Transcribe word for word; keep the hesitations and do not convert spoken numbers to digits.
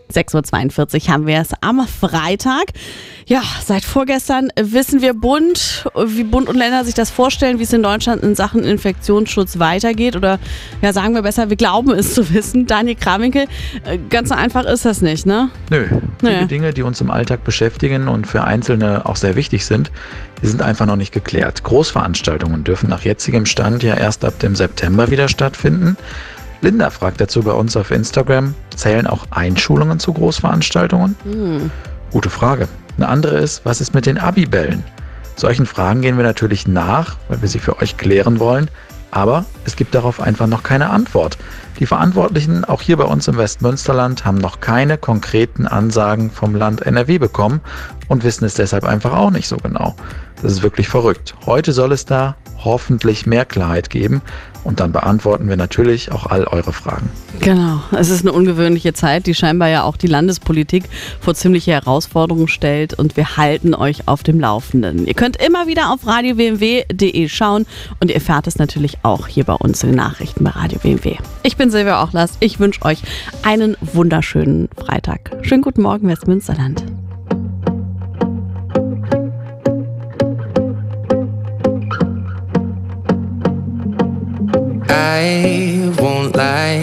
sechs Uhr zweiundvierzig haben wir es am Freitag. Ja, seit vorgestern wissen wir Bund, wie Bund und Länder sich das vorstellen, wie es in Deutschland in Sachen Infektionsschutz weitergeht. Oder ja, sagen wir besser, wir glauben es zu wissen. Daniel Krawinkel, ganz so einfach ist das nicht, ne? Nö, viele Nö. Dinge, die uns im Alltag beschäftigen und für Einzelne auch sehr wichtig sind, die sind einfach noch nicht geklärt. Großveranstaltungen dürfen nach jetzigem Stand ja erst ab dem September wieder stattfinden. Linda fragt dazu bei uns auf Instagram, zählen auch Einschulungen zu Großveranstaltungen? Hm. Gute Frage. Eine andere ist, was ist mit den Abibällen? Solchen Fragen gehen wir natürlich nach, weil wir sie für euch klären wollen, aber es gibt darauf einfach noch keine Antwort. Die Verantwortlichen, auch hier bei uns im Westmünsterland, haben noch keine konkreten Ansagen vom Land N R W bekommen und wissen es deshalb einfach auch nicht so genau. Das ist wirklich verrückt. Heute soll es da hoffentlich mehr Klarheit geben und dann beantworten wir natürlich auch all eure Fragen. Genau, es ist eine ungewöhnliche Zeit, die scheinbar ja auch die Landespolitik vor ziemliche Herausforderungen stellt und wir halten euch auf dem Laufenden. Ihr könnt immer wieder auf radio w m w punkt d e schauen und ihr erfahrt es natürlich auch hier bei uns in den Nachrichten bei Radio W M W. Ich bin Silvia Ochlas, ich wünsche euch einen wunderschönen Freitag. Schönen guten Morgen, Westmünsterland.